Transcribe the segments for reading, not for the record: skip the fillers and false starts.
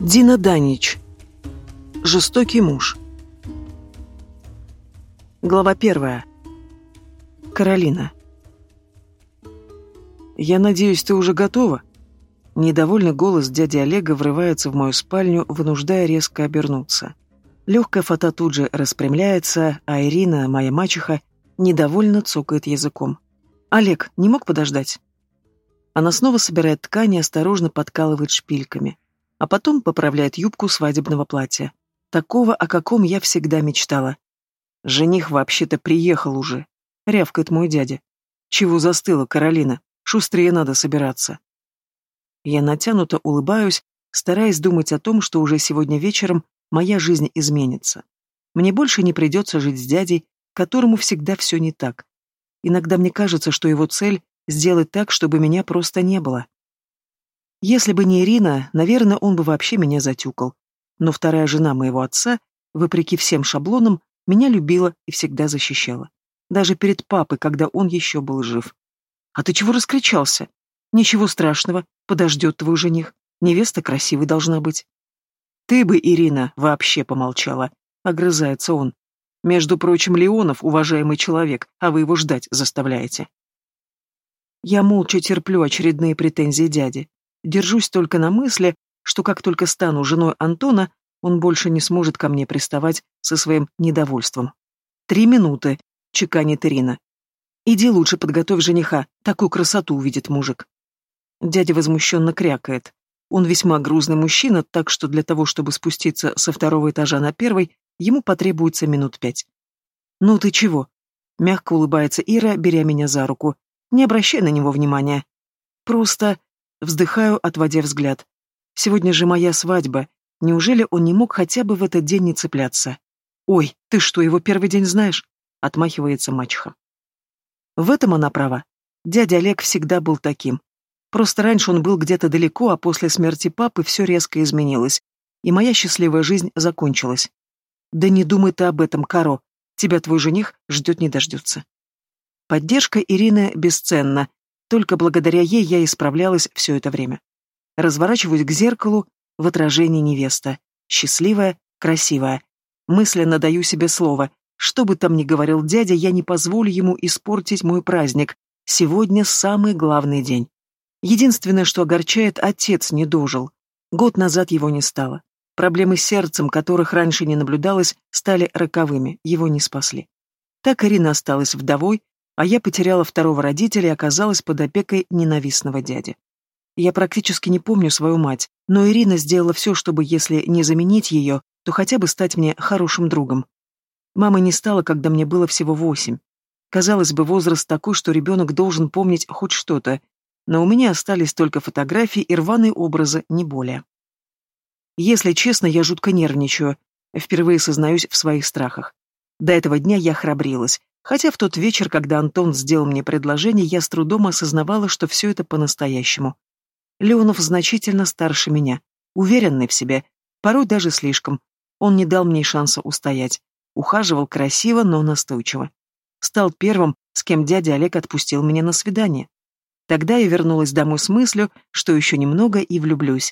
Дина Данич. Жестокий муж. Глава 1. Каролина. «Я надеюсь, ты уже готова?» Недовольный голос дяди Олега врывается в мою спальню, вынуждая резко обернуться. Легкая фата тут же распрямляется, а Ирина, моя мачеха, недовольно цокает языком. «Олег, не мог подождать?» Она снова собирает ткань и осторожно подкалывает шпильками, а потом поправляет юбку свадебного платья. Такого, о каком я всегда мечтала. «Жених вообще-то приехал уже», — рявкает мой дядя. «Чего застыла, Каролина? Шустрее надо собираться». Я натянуто улыбаюсь, стараясь думать о том, что уже сегодня вечером моя жизнь изменится. Мне больше не придется жить с дядей, которому всегда все не так. Иногда мне кажется, что его цель — сделать так, чтобы меня просто не было. Если бы не Ирина, наверное, он бы вообще меня затюкал. Но вторая жена моего отца, вопреки всем шаблонам, меня любила и всегда защищала. Даже перед папой, когда он еще был жив. «А ты чего раскричался? Ничего страшного, подождет твой жених. Невеста красивой должна быть». «Ты бы, Ирина, вообще помолчала», — огрызается он. «Между прочим, Леонов — уважаемый человек, а вы его ждать заставляете». Я молча терплю очередные претензии дяди. Держусь только на мысли, что как только стану женой Антона, он больше не сможет ко мне приставать со своим недовольством. 3 минуты, чеканит Ирина. Иди лучше подготовь жениха, такую красоту увидит мужик. Дядя возмущенно крякает. Он весьма грузный мужчина, так что для того, чтобы спуститься со 2-го этажа на 1-й, ему потребуется минут 5. «Ну ты чего?» — мягко улыбается Ира, беря меня за руку. «Не обращай на него внимания. Просто...» — вздыхаю, отводя взгляд. «Сегодня же моя свадьба. Неужели он не мог хотя бы в этот день не цепляться?» «Ой, ты что, его первый день знаешь?» — отмахивается мачеха. В этом она права. Дядя Олег всегда был таким. Просто раньше он был где-то далеко, а после смерти папы все резко изменилось, и моя счастливая жизнь закончилась. Да не думай ты об этом, Каро. Тебя твой жених ждет не дождется. Поддержка Ирины бесценна. Только благодаря ей я и справлялась все это время. Разворачиваюсь к зеркалу, в отражении невеста. Счастливая, красивая. Мысленно даю себе слово. Что бы там ни говорил дядя, я не позволю ему испортить мой праздник. Сегодня самый главный день. Единственное, что огорчает, отец не дожил. Год назад его не стало. Проблемы с сердцем, которых раньше не наблюдалось, стали роковыми, его не спасли. Так Ирина осталась вдовой, а я потеряла второго родителя и оказалась под опекой ненавистного дяди. Я практически не помню свою мать, но Ирина сделала все, чтобы, если не заменить ее, то хотя бы стать мне хорошим другом. Мамы не стало, когда мне было всего 8. Казалось бы, возраст такой, что ребенок должен помнить хоть что-то, но у меня остались только фотографии и рваные образы, не более. Если честно, я жутко нервничаю, впервые сознаюсь в своих страхах. До этого дня я храбрилась, хотя в тот вечер, когда Антон сделал мне предложение, я с трудом осознавала, что все это по-настоящему. Леонов значительно старше меня, уверенный в себе, порой даже слишком. Он не дал мне шанса устоять. Ухаживал красиво, но настойчиво. Стал первым, с кем дядя Олег отпустил меня на свидание. Тогда я вернулась домой с мыслью, что еще немного и влюблюсь.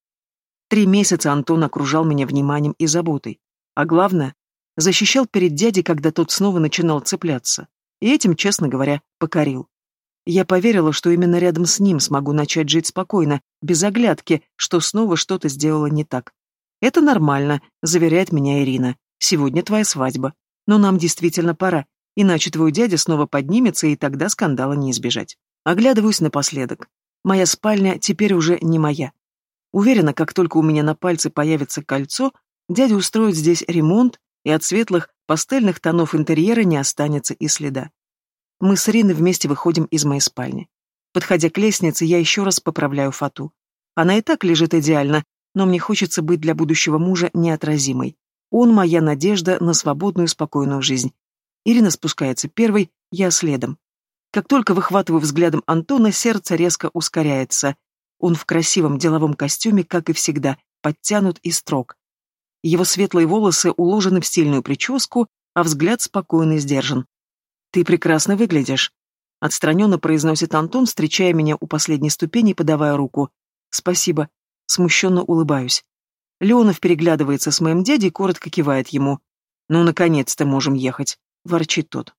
3 месяца Антон окружал меня вниманием и заботой. А главное, защищал перед дядей, когда тот снова начинал цепляться. И этим, честно говоря, покорил. Я поверила, что именно рядом с ним смогу начать жить спокойно, без оглядки, что снова что-то сделала не так. «Это нормально», — заверяет меня Ирина. «Сегодня твоя свадьба. Но нам действительно пора, иначе твой дядя снова поднимется, и тогда скандала не избежать». Оглядываюсь напоследок. Моя спальня теперь уже не моя. Уверена, как только у меня на пальце появится кольцо, дядя устроит здесь ремонт, и от светлых пастельных тонов интерьера не останется и следа. Мы с Ириной вместе выходим из моей спальни. Подходя к лестнице, я еще раз поправляю фату. Она и так лежит идеально, но мне хочется быть для будущего мужа неотразимой. Он моя надежда на свободную, спокойную жизнь. Ирина спускается первой, я следом. Как только выхватываю взглядом Антона, сердце резко ускоряется. Он в красивом деловом костюме, как и всегда, подтянут и строг. Его светлые волосы уложены в стильную прическу, а взгляд спокойно и сдержан. «Ты прекрасно выглядишь», — отстраненно произносит Антон, встречая меня у последней ступени и подавая руку. «Спасибо», — смущенно улыбаюсь. Леонов переглядывается с моим дядей и коротко кивает ему. «Ну, наконец-то можем ехать», — ворчит тот.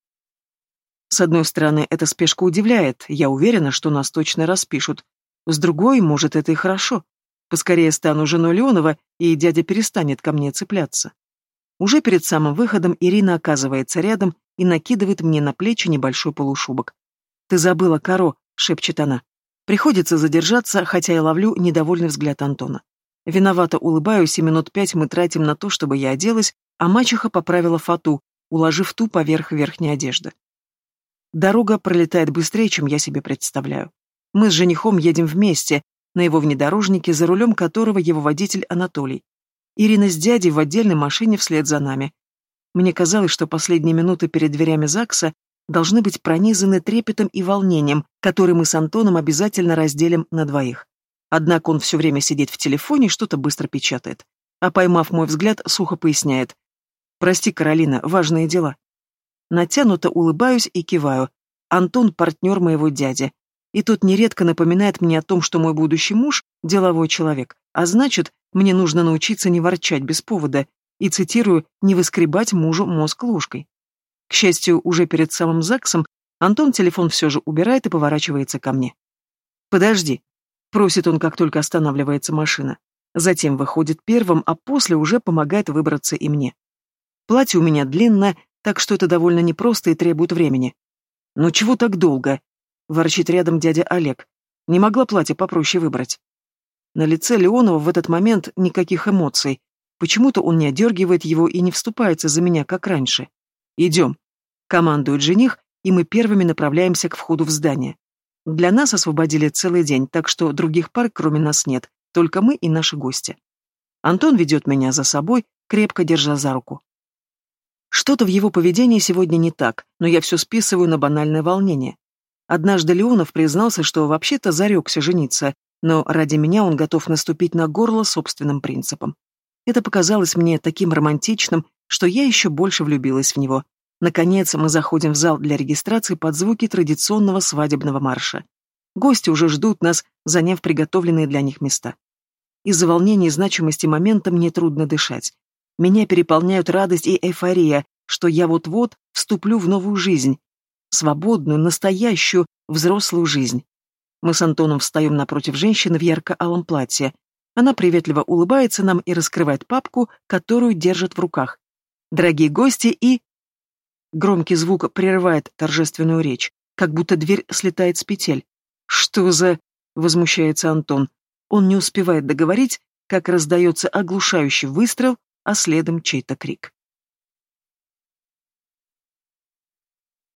С одной стороны, эта спешка удивляет, я уверена, что нас точно распишут. С другой, может, это и хорошо. Поскорее стану женой Леонова, и дядя перестанет ко мне цепляться. Уже перед самым выходом Ирина оказывается рядом и накидывает мне на плечи небольшой полушубок. «Ты забыла, Каро», — шепчет она. Приходится задержаться, хотя я ловлю недовольный взгляд Антона. Виновато улыбаюсь, и минут 5 мы тратим на то, чтобы я оделась, а мачеха поправила фату, уложив ту поверх верхней одежды. Дорога пролетает быстрее, чем я себе представляю. Мы с женихом едем вместе, на его внедорожнике, за рулем которого его водитель Анатолий. Ирина с дядей в отдельной машине вслед за нами. Мне казалось, что последние минуты перед дверями ЗАГСа должны быть пронизаны трепетом и волнением, которые мы с Антоном обязательно разделим на двоих. Однако он все время сидит в телефоне и что-то быстро печатает. А поймав мой взгляд, сухо поясняет. «Прости, Каролина, важные дела». Натянуто улыбаюсь и киваю. Антон — партнер моего дяди. И тот нередко напоминает мне о том, что мой будущий муж — деловой человек, а значит, мне нужно научиться не ворчать без повода и, цитирую, не выскребать мужу мозг ложкой. К счастью, уже перед самым ЗАГСом Антон телефон все же убирает и поворачивается ко мне. «Подожди», — просит он, как только останавливается машина. Затем выходит первым, а после уже помогает выбраться и мне. Платье у меня длинное, так что это довольно непросто и требует времени. «Ну чего так долго?» — ворчит рядом дядя Олег. «Не могла платье попроще выбрать». На лице Леонова в этот момент никаких эмоций. Почему-то он не одергивает его и не вступается за меня, как раньше. «Идем», — командует жених, и мы первыми направляемся к входу в здание. Для нас освободили целый день, так что других пар кроме нас нет, только мы и наши гости. Антон ведет меня за собой, крепко держа за руку. Что-то в его поведении сегодня не так, но я все списываю на банальное волнение. Однажды Леонов признался, что вообще-то зарекся жениться, но ради меня он готов наступить на горло собственным принципом. Это показалось мне таким романтичным, что я еще больше влюбилась в него. Наконец мы заходим в зал для регистрации под звуки традиционного свадебного марша. Гости уже ждут нас, заняв приготовленные для них места. Из-за волнения и значимости момента мне трудно дышать. Меня переполняют радость и эйфория, что я вот-вот вступлю в новую жизнь. Свободную, настоящую, взрослую жизнь. Мы с Антоном встаем напротив женщины в ярко-алом платье. Она приветливо улыбается нам и раскрывает папку, которую держит в руках. Дорогие гости и... Громкий звук прерывает торжественную речь, как будто дверь слетает с петель. «Что за...» — возмущается Антон. Он не успевает договорить, как раздается оглушающий выстрел, а следом чей-то крик.